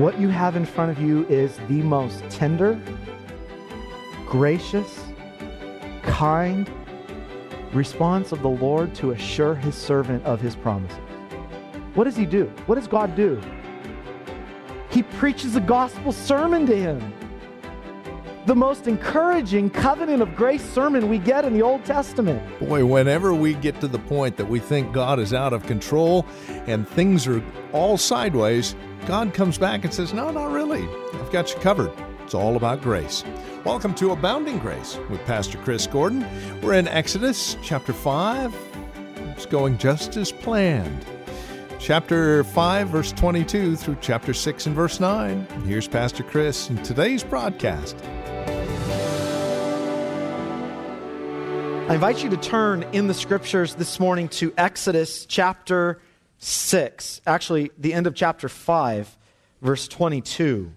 What you have in front of you is the most tender, gracious, kind response of the Lord to assure his servant of his promises. What does he do? What does God do? He preaches a gospel sermon to him. The most encouraging covenant of grace sermon we get in the Old Testament. Boy, whenever we get to the point that we think God is out of control and things are all sideways, God comes back and says, no, not really. I've got you covered. It's all about grace. Welcome to Abounding Grace with Pastor Chris Gordon. We're in Exodus chapter 5. It's going just as planned. Chapter 5, verse 22 through chapter 6 and verse 9. Here's Pastor Chris in today's broadcast. I invite you to turn in the scriptures this morning to Exodus chapter 6. Actually, the end of chapter 5, verse 22.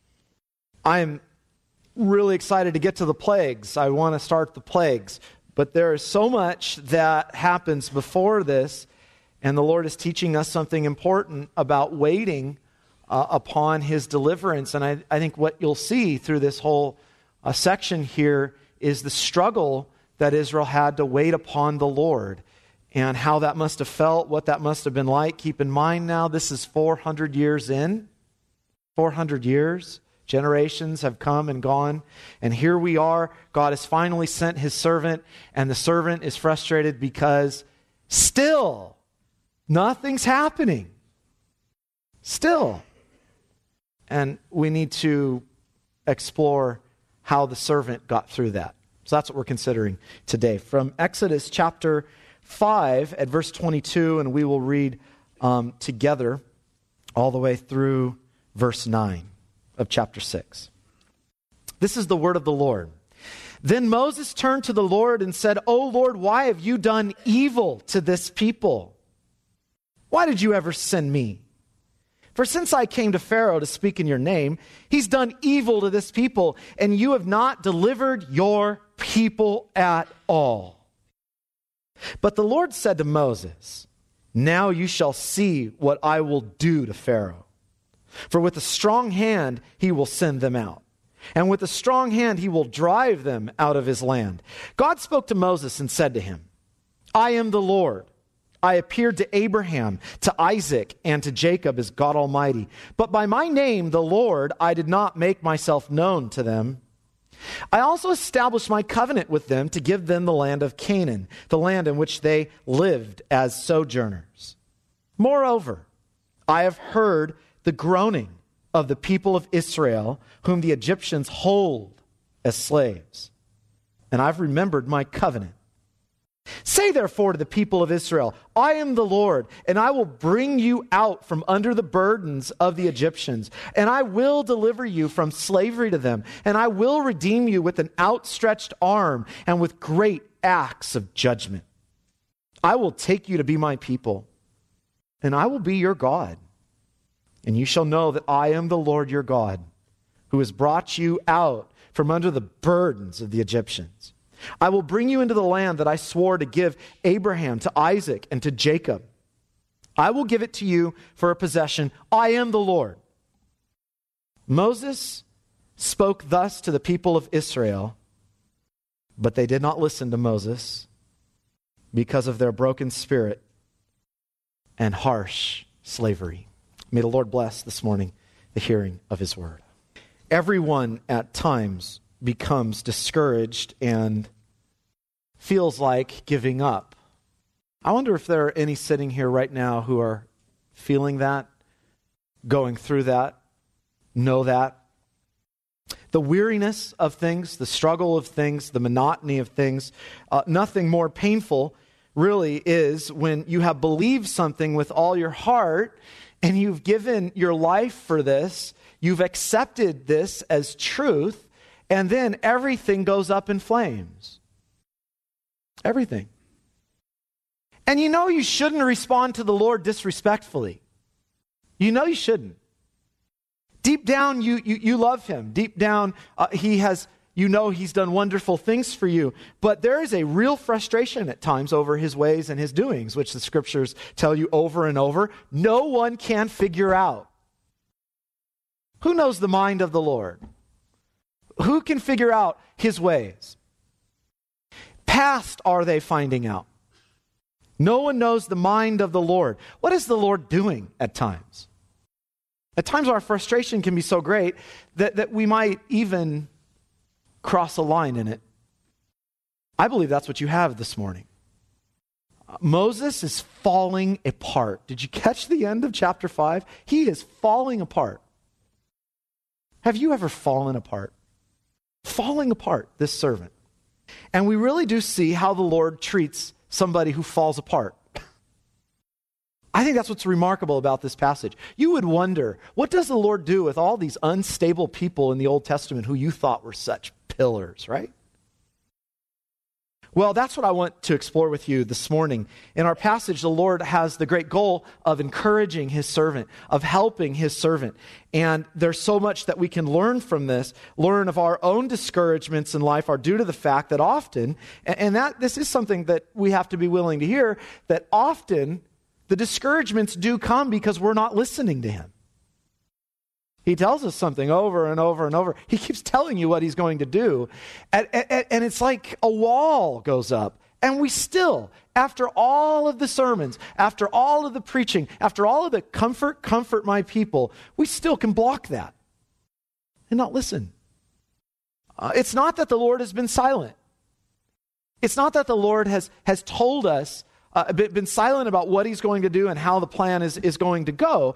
I'm really excited to get to the plagues. I want to start the plagues. But there is so much that happens before this, and the Lord is teaching us something important about waiting upon his deliverance. And I think what you'll see through this whole section here is the struggle that Israel had to wait upon the Lord and how that must have felt, what that must have been like. Keep in mind now, this is 400 years in. 400 years. Generations have come and gone. And here we are. God has finally sent his servant, and the servant is frustrated because still nothing's happening. Still. And we need to explore how the servant got through that. So that's what we're considering today. From Exodus chapter 5 at verse 22, and we will read together all the way through verse 9 of chapter 6. This is the word of the Lord. Then Moses turned to the Lord and said, "O Lord, why have you done evil to this people? Why did you ever send me? For since I came to Pharaoh to speak in your name, he's done evil to this people, and you have not delivered your people at all." But the Lord said to Moses, "Now you shall see what I will do to Pharaoh. For with a strong hand he will send them out, and with a strong hand he will drive them out of his land." God spoke to Moses and said to him, "I am the Lord. I appeared to Abraham, to Isaac, and to Jacob as God Almighty. But by my name, the Lord, I did not make myself known to them. I also established my covenant with them to give them the land of Canaan, the land in which they lived as sojourners. Moreover, I have heard the groaning of the people of Israel, whom the Egyptians hold as slaves, and I've remembered my covenant. Say therefore to the people of Israel, I am the Lord, and I will bring you out from under the burdens of the Egyptians, and I will deliver you from slavery to them, and I will redeem you with an outstretched arm and with great acts of judgment. I will take you to be my people, and I will be your God. And you shall know that I am the Lord your God, who has brought you out from under the burdens of the Egyptians. I will bring you into the land that I swore to give Abraham, to Isaac, and to Jacob. I will give it to you for a possession. I am the Lord." Moses spoke thus to the people of Israel, but they did not listen to Moses because of their broken spirit and harsh slavery. May the Lord bless this morning the hearing of his word. Everyone at times becomes discouraged and feels like giving up. I wonder if there are any sitting here right now who are feeling that, going through that, know that. The weariness of things, the struggle of things, the monotony of things, nothing more painful really is when you have believed something with all your heart and you've given your life for this, you've accepted this as truth, and then everything goes up in flames. Everything. And you know you shouldn't respond to the Lord disrespectfully. You know you shouldn't. Deep down, you love him. Deep down, he's done wonderful things for you. But there is a real frustration at times over his ways and his doings, which the scriptures tell you over and over. No one can figure out. Who knows the mind of the Lord? Who can figure out his ways? Past are they finding out? No one knows the mind of the Lord. What is the Lord doing at times? At times our frustration can be so great that we might even cross a line in it. I believe that's what you have this morning. Moses is falling apart. Did you catch the end of chapter 5? He is falling apart. Have you ever fallen apart? Falling apart, this servant. And we really do see how the Lord treats somebody who falls apart. I think that's what's remarkable about this passage. You would wonder, what does the Lord do with all these unstable people in the Old Testament who you thought were such pillars, right? Well, that's what I want to explore with you this morning. In our passage, the Lord has the great goal of encouraging his servant, of helping his servant. And there's so much that we can learn from this, learn of our own discouragements in life are due to the fact that often, and that this is something that we have to be willing to hear, that often the discouragements do come because we're not listening to him. He tells us something over and over and over. He keeps telling you what he's going to do. And it's like a wall goes up. And we still, after all of the sermons, after all of the preaching, after all of the comfort my people, we still can block that and not listen. It's not that the Lord has been silent. It's not that the Lord has told us, been silent about what he's going to do and how the plan is going to go.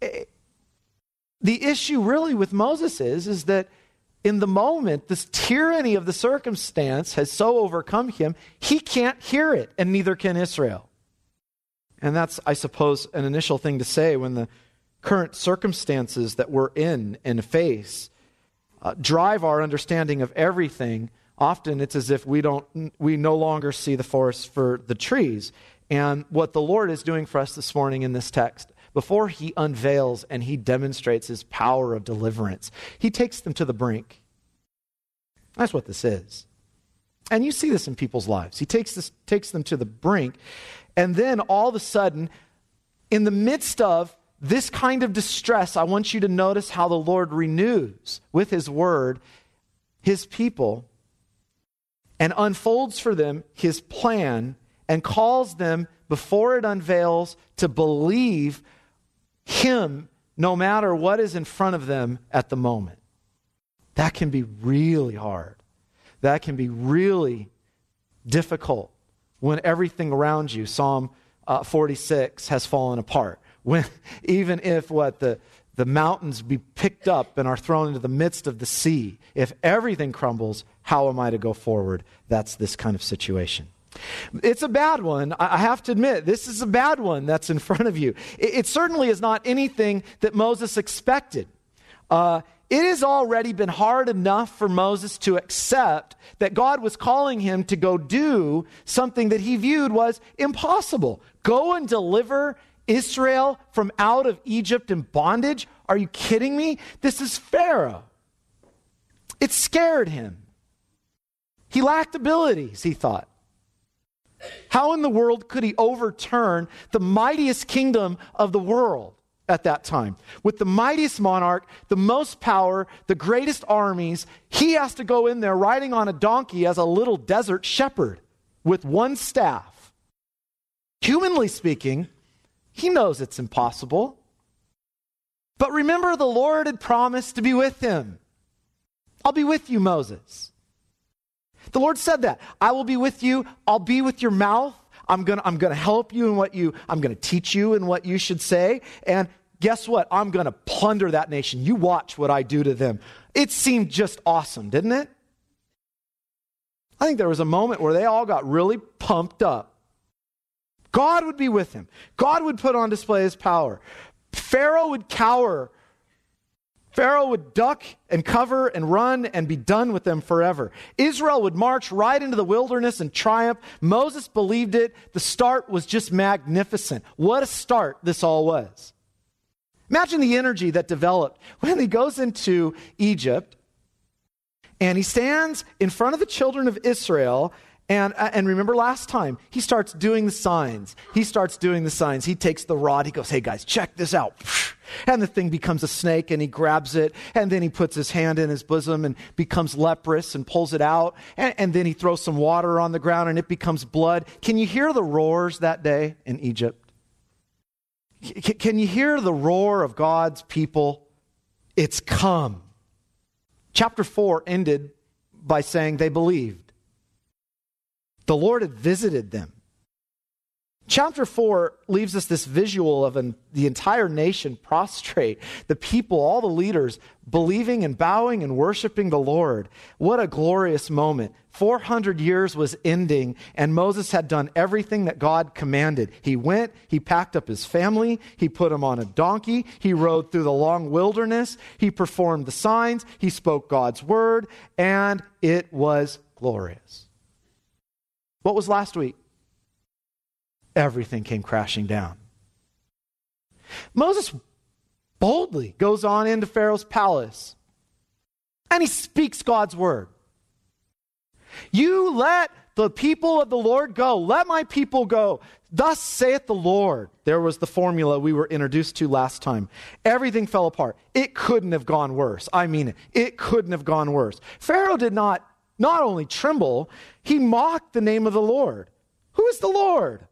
The issue really with Moses is that in the moment, this tyranny of the circumstance has so overcome him, he can't hear it, and neither can Israel. And that's, I suppose, an initial thing to say when the current circumstances that we're in and face drive our understanding of everything. Often it's as if we no longer see the forest for the trees. And what the Lord is doing for us this morning in this text, before he unveils and he demonstrates his power of deliverance, he takes them to the brink. That's what this is. And you see this in people's lives. He takes them to the brink, and then all of a sudden, in the midst of this kind of distress, I want you to notice how the Lord renews with his word his people and unfolds for them his plan and calls them, before it unveils, to believe him no matter what is in front of them at the moment. That can be really hard. That can be really difficult when everything around you, Psalm 46, has fallen apart. When even if the mountains be picked up and are thrown into the midst of the sea, if everything crumbles, how am I to go forward? That's this kind of situation. It's a bad one. I have to admit, this is a bad one that's in front of you. It certainly is not anything that Moses expected. It has already been hard enough for Moses to accept that God was calling him to go do something that he viewed was impossible. Go and deliver Israel from out of Egypt in bondage? Are you kidding me? This is Pharaoh. It scared him. He lacked abilities, he thought. How in the world could he overturn the mightiest kingdom of the world at that time? With the mightiest monarch, the most power, the greatest armies, he has to go in there riding on a donkey as a little desert shepherd with one staff. Humanly speaking, he knows it's impossible. But remember, the Lord had promised to be with him. I'll be with you, Moses. The Lord said that. I will be with you. I'll be with your mouth. I'm going to help you in I'm going to teach you in what you should say. And guess what? I'm going to plunder that nation. You watch what I do to them. It seemed just awesome, didn't it? I think there was a moment where they all got really pumped up. God would be with him. God would put on display his power. Pharaoh would cower. Pharaoh would duck and cover and run and be done with them forever. Israel would march right into the wilderness and triumph. Moses believed it. The start was just magnificent. What a start this all was. Imagine the energy that developed when he goes into Egypt and he stands in front of the children of Israel. And remember last time, he starts doing the signs. He takes the rod. He goes, hey guys, check this out. And the thing becomes a snake, and he grabs it, and then he puts his hand in his bosom and becomes leprous and pulls it out, and then he throws some water on the ground and it becomes blood. Can you hear the roars that day in Egypt? Can you hear the roar of God's people? It's come. Chapter 4 ended by saying they believed. The Lord had visited them. Chapter 4 leaves us this visual of the entire nation prostrate, the people, all the leaders, believing and bowing and worshiping the Lord. What a glorious moment. 400 years was ending, and Moses had done everything that God commanded. He went, he packed up his family, he put him on a donkey, he rode through the long wilderness, he performed the signs, he spoke God's word, and it was glorious. What was last week? Everything came crashing down. Moses boldly goes on into Pharaoh's palace and he speaks God's word. You let the people of the Lord go. Let my people go. Thus saith the Lord. There was the formula we were introduced to last time. Everything fell apart. It couldn't have gone worse. I mean it. It couldn't have gone worse. Pharaoh did not only tremble, he mocked the name of the Lord. Who is the Lord?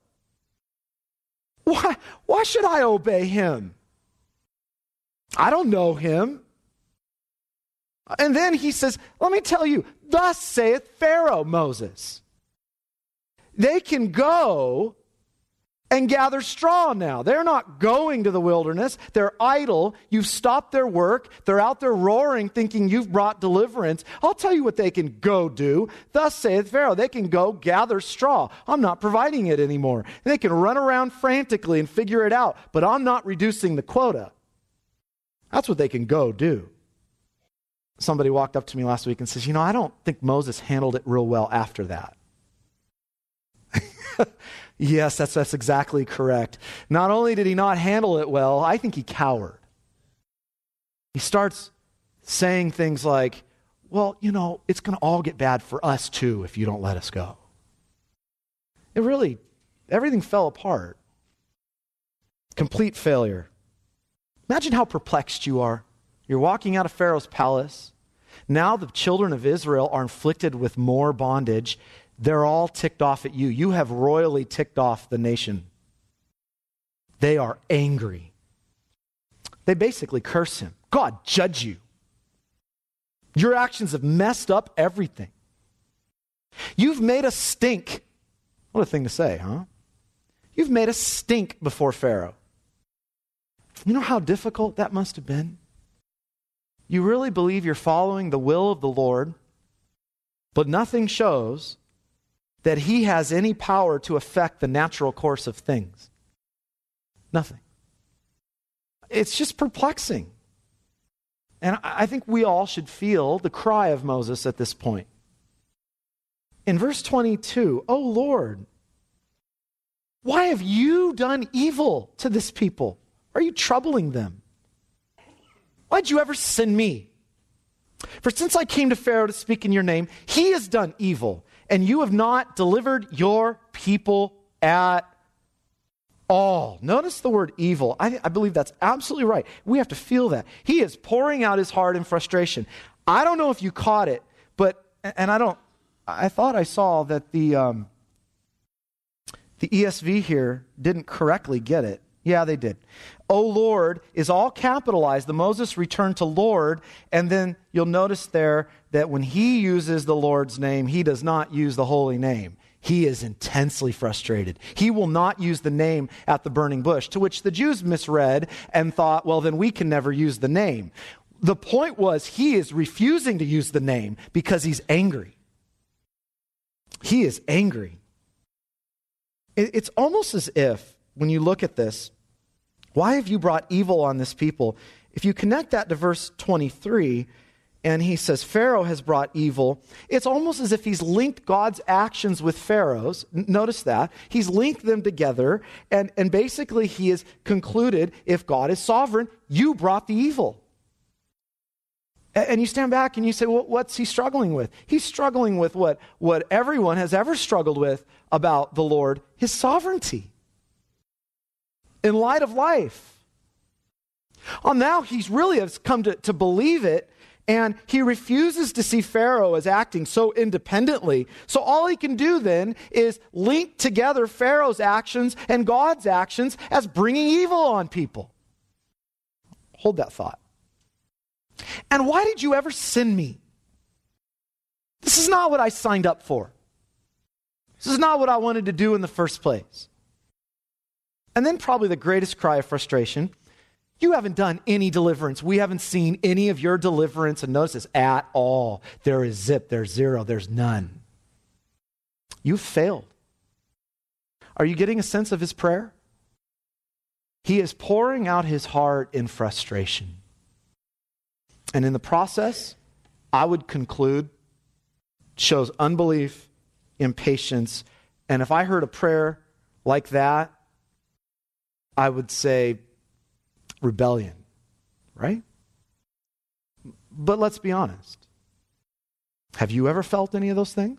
Why should I obey him? I don't know him. And then he says, let me tell you, thus saith Pharaoh, Moses. They can go and gather straw now. They're not going to the wilderness. They're idle. You've stopped their work. They're out there roaring, thinking you've brought deliverance. I'll tell you what they can go do. Thus saith Pharaoh. They can go gather straw. I'm not providing it anymore. And they can run around frantically and figure it out, but I'm not reducing the quota. That's what they can go do. Somebody walked up to me last week and says, I don't think Moses handled it real well after that. Yes, that's exactly correct. Not only did he not handle it well, I think he cowered. He starts saying things like, well, it's going to all get bad for us too if you don't let us go. Everything fell apart. Complete failure. Imagine how perplexed you are. You're walking out of Pharaoh's palace. Now the children of Israel are inflicted with more bondage. They're all ticked off at you. You have royally ticked off the nation. They are angry. They basically curse him. God, judge you. Your actions have messed up everything. You've made us stink. What a thing to say, huh? You've made us stink before Pharaoh. You know how difficult that must have been? You really believe you're following the will of the Lord, but nothing shows that he has any power to affect the natural course of things. Nothing. It's just perplexing. And I think we all should feel the cry of Moses at this point. In verse 22, "O Lord, why have you done evil to this people? Are you troubling them? Why'd you ever send me? For since I came to Pharaoh to speak in your name, he has done evil, and you have not delivered your people at all." Notice the word evil. I believe that's absolutely right. We have to feel that. He is pouring out his heart in frustration. I don't know if you caught it, I thought I saw that the ESV here didn't correctly get it. Yeah, they did. "O Lord" is all capitalized. The Moses returned to Lord, and then you'll notice there that when he uses the Lord's name, he does not use the holy name. He is intensely frustrated. He will not use the name at the burning bush, to which the Jews misread and thought, well, then we can never use the name. The point was he is refusing to use the name because he's angry. He is angry. It's almost as if, when you look at this, why have you brought evil on this people? If you connect that to verse 23, and he says Pharaoh has brought evil, it's almost as if he's linked God's actions with Pharaoh's. Notice that. He's linked them together, and basically he has concluded, if God is sovereign, you brought the evil. And you stand back and you say, well, what's he struggling with? He's struggling with what everyone has ever struggled with about the Lord, his sovereignty. In light of life. Well, now he's really has come to believe it, and he refuses to see Pharaoh as acting so independently. So all he can do then is link together Pharaoh's actions and God's actions as bringing evil on people. Hold that thought. And why did you ever send me? This is not what I signed up for. This is not what I wanted to do in the first place. And then probably the greatest cry of frustration. You haven't done any deliverance. We haven't seen any of your deliverance. And notice this, at all. There is zip, there's zero, there's none. You've failed. Are you getting a sense of his prayer? He is pouring out his heart in frustration. And in the process, I would conclude, shows unbelief, impatience. And if I heard a prayer like that, I would say, rebellion, right? But let's be honest. Have you ever felt any of those things?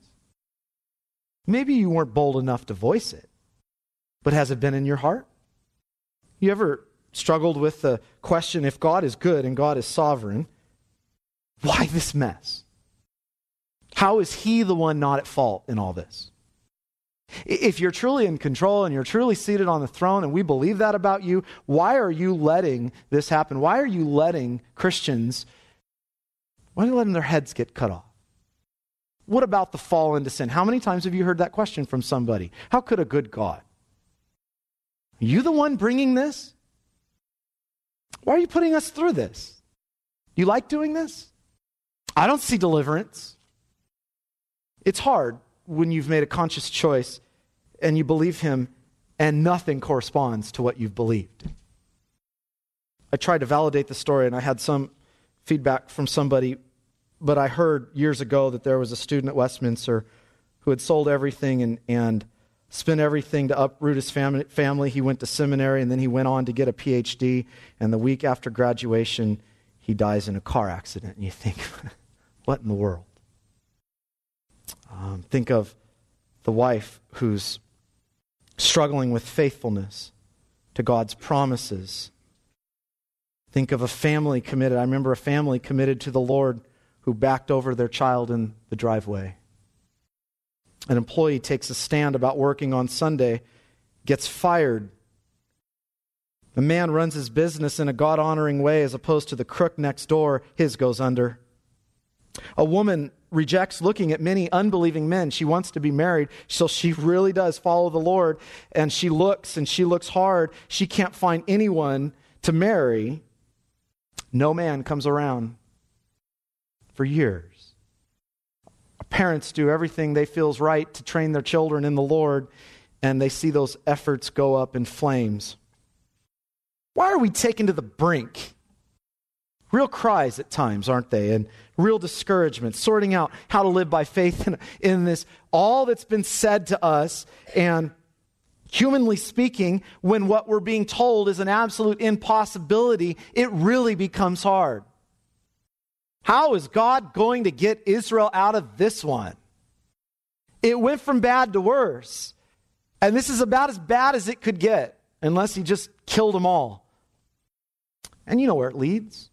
Maybe you weren't bold enough to voice it, but has it been in your heart? You ever struggled with the question, if God is good and God is sovereign, why this mess? How is he the one not at fault in all this? If you're truly in control and you're truly seated on the throne and we believe that about you, why are you letting this happen? Why are you letting Christians, why are you letting their heads get cut off? What about the fall into sin? How many times have you heard that question from somebody? How could a good God? Are you the one bringing this? Why are you putting us through this? You like doing this? I don't see deliverance. It's hard when you've made a conscious choice and you believe him and nothing corresponds to what you've believed. I tried to validate the story and I had some feedback from somebody, but I heard years ago that there was a student at Westminster who had sold everything and spent everything to uproot his family. He went to seminary and then he went on to get a PhD, and the week after graduation he dies in a car accident. And you think, what in the world? Think of the wife who's struggling with faithfulness to God's promises. Think of a family committed. I remember a family committed to the Lord who backed over their child in the driveway. An employee takes a stand about working on Sunday, gets fired. The man runs his business in a God-honoring way as opposed to the crook next door. His goes under. A woman rejects looking at many unbelieving men. She wants to be married, so she really does follow the Lord, and she looks hard. She can't find anyone to marry. No man comes around for years. Parents do everything they feel is right to train their children in the Lord, and they see those efforts go up in flames. Why are we taken to the brink? Real cries at times, aren't they? And real discouragement, sorting out how to live by faith in this, all that's been said to us. And humanly speaking, when what we're being told is an absolute impossibility, it really becomes hard. How is God going to get Israel out of this one? It went from bad to worse. And this is about as bad as it could get, unless he just killed them all. And you know where it leads.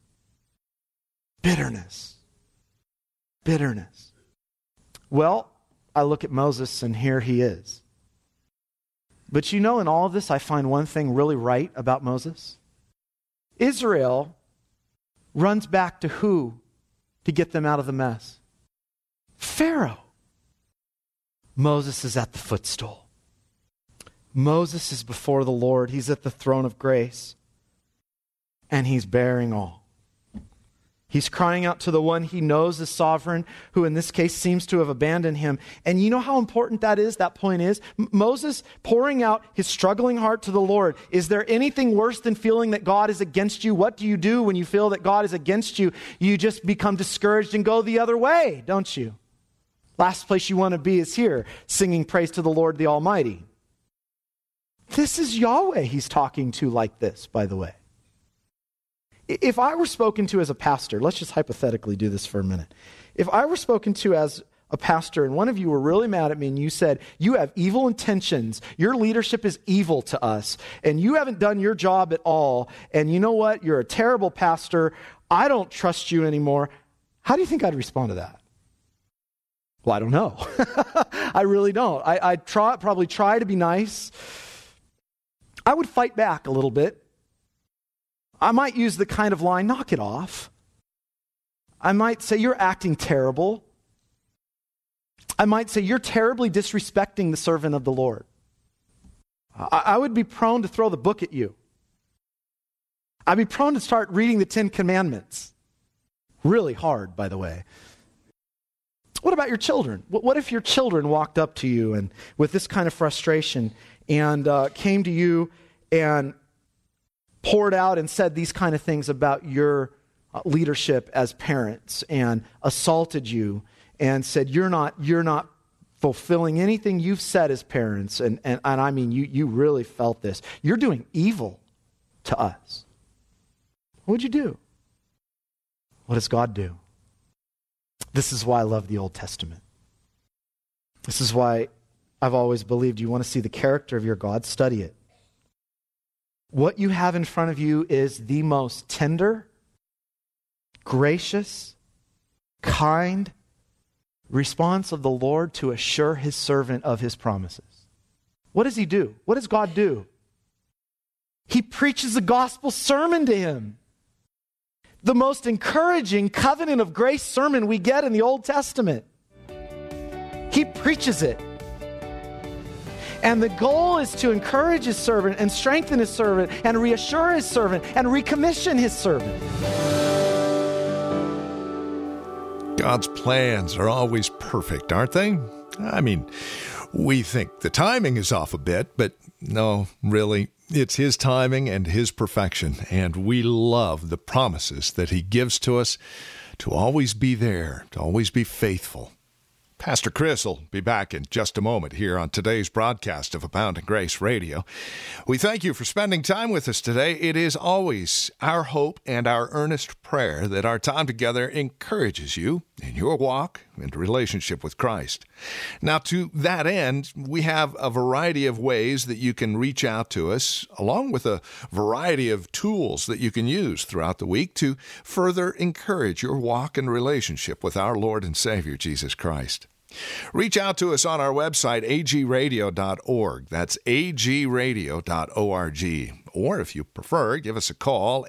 Bitterness. Bitterness. Well, I look at Moses and here he is. But you know, in all of this, I find one thing really right about Moses. Israel runs back to who to get them out of the mess? Pharaoh. Moses is at the footstool. Moses is before the Lord. He's at the throne of grace. And he's bearing all. He's crying out to the one he knows is sovereign, who in this case seems to have abandoned him. And you know how important that is, that point is? Moses pouring out his struggling heart to the Lord. Is there anything worse than feeling that God is against you? What do you do when you feel that God is against you? You just become discouraged and go the other way, don't you? Last place you want to be is here, singing praise to the Lord the Almighty. This is Yahweh he's talking to like this, by the way. If I were spoken to as a pastor, let's just hypothetically do this for a minute. If I were spoken to as a pastor, and one of you were really mad at me, and you said, you have evil intentions. Your leadership is evil to us, and you haven't done your job at all, and you know what? You're a terrible pastor. I don't trust you anymore. How do you think I'd respond to that? Well, I don't know. I really don't. I'd probably try to be nice. I would fight back a little bit. I might use the kind of line, knock it off. I might say, you're acting terrible. I might say, you're terribly disrespecting the servant of the Lord. I would be prone to throw the book at you. I'd be prone to start reading the 10 Commandments. Really hard, by the way. What about your children? What if your children walked up to you and with this kind of frustration and came to you and poured out and said these kind of things about your leadership as parents and assaulted you and said, you're not fulfilling anything you've said as parents, and I mean, you really felt this. You're doing evil to us. What would you do? What does God do? This is why I love the Old Testament. This is why I've always believed you want to see the character of your God, study it. What you have in front of you is the most tender, gracious, kind response of the Lord to assure his servant of his promises. What does he do? What does God do? He preaches a gospel sermon to him. The most encouraging covenant of grace sermon we get in the Old Testament. He preaches it. And the goal is to encourage his servant and strengthen his servant and reassure his servant and recommission his servant. God's plans are always perfect, aren't they? I mean, we think the timing is off a bit, but no, really, it's his timing and his perfection. And we love the promises that he gives to us to always be there, to always be faithful. Pastor Chris will be back in just a moment here on today's broadcast of Abounding Grace Radio. We thank you for spending time with us today. It is always our hope and our earnest prayer that our time together encourages you in your walk and relationship with Christ. Now, to that end, we have a variety of ways that you can reach out to us, along with a variety of tools that you can use throughout the week to further encourage your walk and relationship with our Lord and Savior, Jesus Christ. Reach out to us on our website, agradio.org. That's agradio.org. Or if you prefer, give us a call,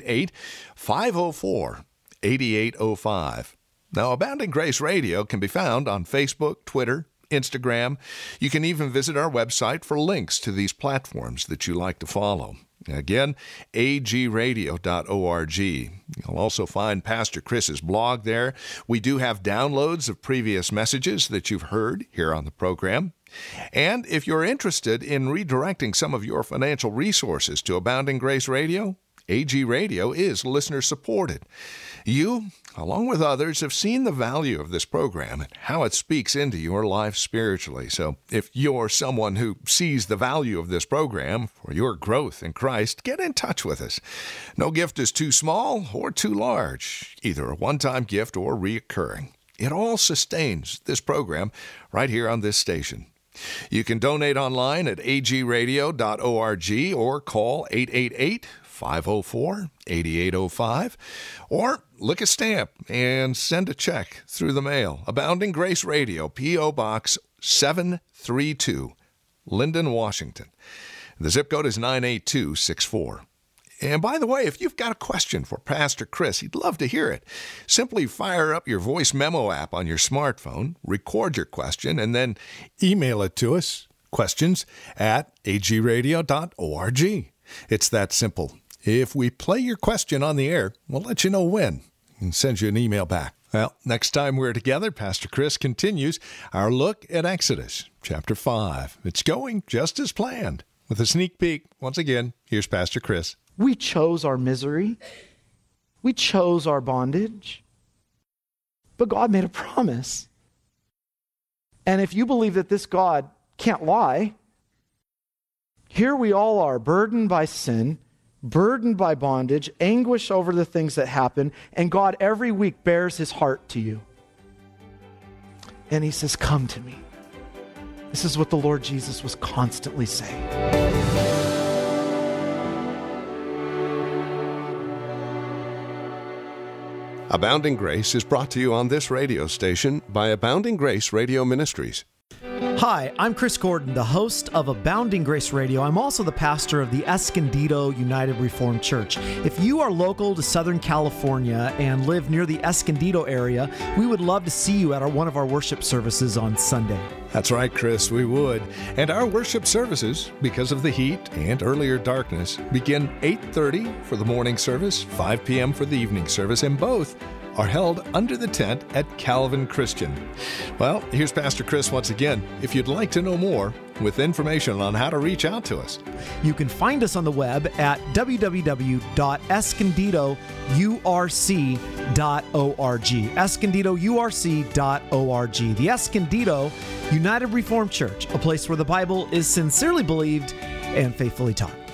888-504-8805. Now, Abounding Grace Radio can be found on Facebook, Twitter, Instagram. You can even visit our website for links to these platforms that you like to follow. Again, agradio.org. You'll also find Pastor Chris's blog there. We do have downloads of previous messages that you've heard here on the program. And if you're interested in redirecting some of your financial resources to Abounding Grace Radio, AG Radio is listener-supported. You, along with others, have seen the value of this program and how it speaks into your life spiritually. So if you're someone who sees the value of this program for your growth in Christ, get in touch with us. No gift is too small or too large, either a one-time gift or reoccurring. It all sustains this program right here on this station. You can donate online at agradio.org or call 888-504-8805, or lick a stamp and send a check through the mail. Abounding Grace Radio, P.O. Box 732, Linden, Washington. The zip code is 98264. And by the way, if you've got a question for Pastor Chris, he'd love to hear it. Simply fire up your voice memo app on your smartphone, record your question, and then email it to us, questions@agradio.org. It's that simple. If we play your question on the air, we'll let you know when and send you an email back. Well, next time we're together, Pastor Chris continues our look at Exodus chapter 5. It's going just as planned. With a sneak peek, once again, here's Pastor Chris. We chose our misery. We chose our bondage. But God made a promise. And if you believe that this God can't lie, here we all are, burdened by sin, burdened by bondage, anguish over the things that happen, and God every week bears his heart to you. And he says, come to me. This is what the Lord Jesus was constantly saying. Abounding Grace is brought to you on this radio station by Abounding Grace Radio Ministries. Hi, I'm Chris Gordon, the host of Abounding Grace Radio. I'm also the pastor of the Escondido United Reformed Church. If you are local to Southern California and live near the Escondido area, we would love to see you at one of our worship services on Sunday. That's right, Chris, we would. And our worship services, because of the heat and earlier darkness, begin 8:30 for the morning service, 5 p.m. for the evening service, and both are held under the tent at Calvin Christian. Well, here's Pastor Chris once again. If you'd like to know more, with information on how to reach out to us, you can find us on the web at www.escondidourc.org. escondidourc.org. The Escondido United Reformed Church, a place where the Bible is sincerely believed and faithfully taught.